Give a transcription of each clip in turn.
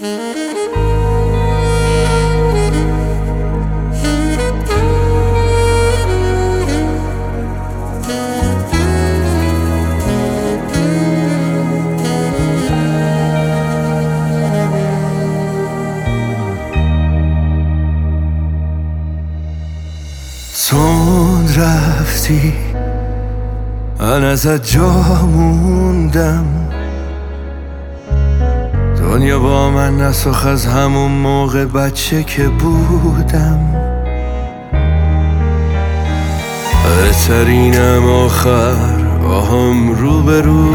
تند رفتی من ازت جا موندم، دنیا با من نساخت از همون موقع بچه که بودم. بهترینم آخر با هم روبرو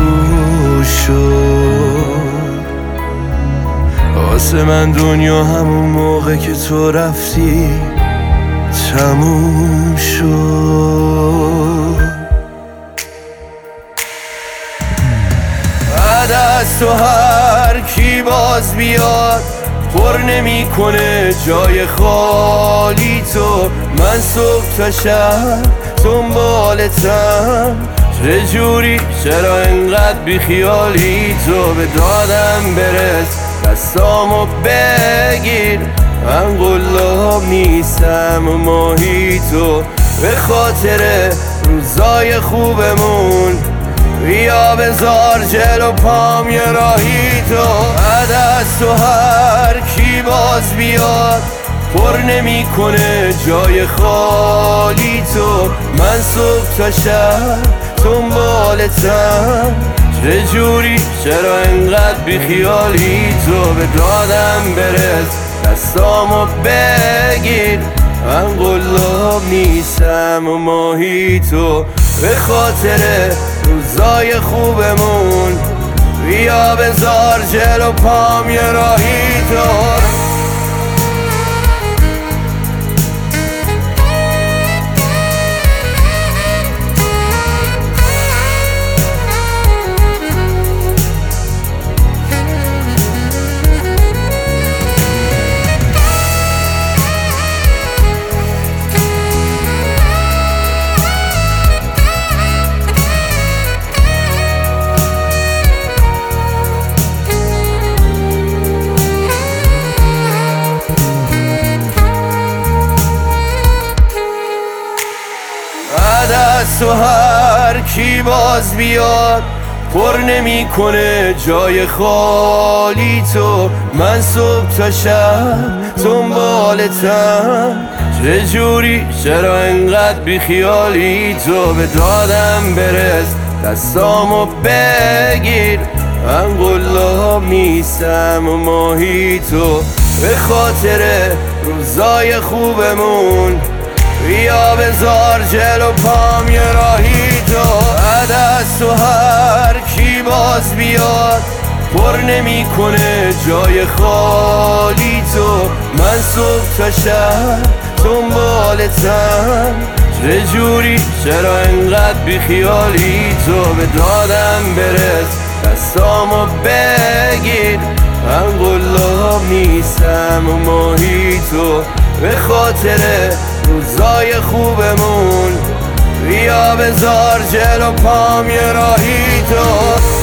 شد. واسه من دنیا همون موقع که تو رفتی تموم شد. بعد از تو هر کی باز بیاد پر نمیکنه جای خالی تو. من صبح تا شب دنبالتم، چجوری چرا انقدر بیخیالی تو؟ به دادم برس دستامو بگیر، من قلاب نیستم و ماهی تو. به خاطر روزای خوبمون بیا بذار جلو پام یه راهی تو. بعد از تو هر کی باز بیاد پر نمیکنه جای خالی تو. من صبح تا شب دنبالتم، چجوری چرا انقدر بیخیالی تو؟ به دادم برس دستامو بگیر، من قلاب نیستم و ماهی تو. به خاطر روزای خوبمون بیا بذار جلو پام یه راهی تو. بعد از تو هر کی باز بیاد پر نمیکنه جای خالی تو. من صبح تا شب دنبالتم، چجوری چرا انقدر بیخیالی تو؟ به دادم برس دستامو بگیر، من قلاب نیستم و ماهی تو. به خاطر روزای خوبمون بیا بذار جلو پام یه راهی تو. بعد از تو هر کی باز بیاد پر نمیکنه جای خالی تو. من صبح تا شب دنبالتم، چجوری چرا انقدر بیخیالی تو؟ به دادم برس دستامو بگیر، من قلاب نیستم و ماهی تو. به خاطر روزای خوبمون بیا بذار جلو پام یه راهی تو.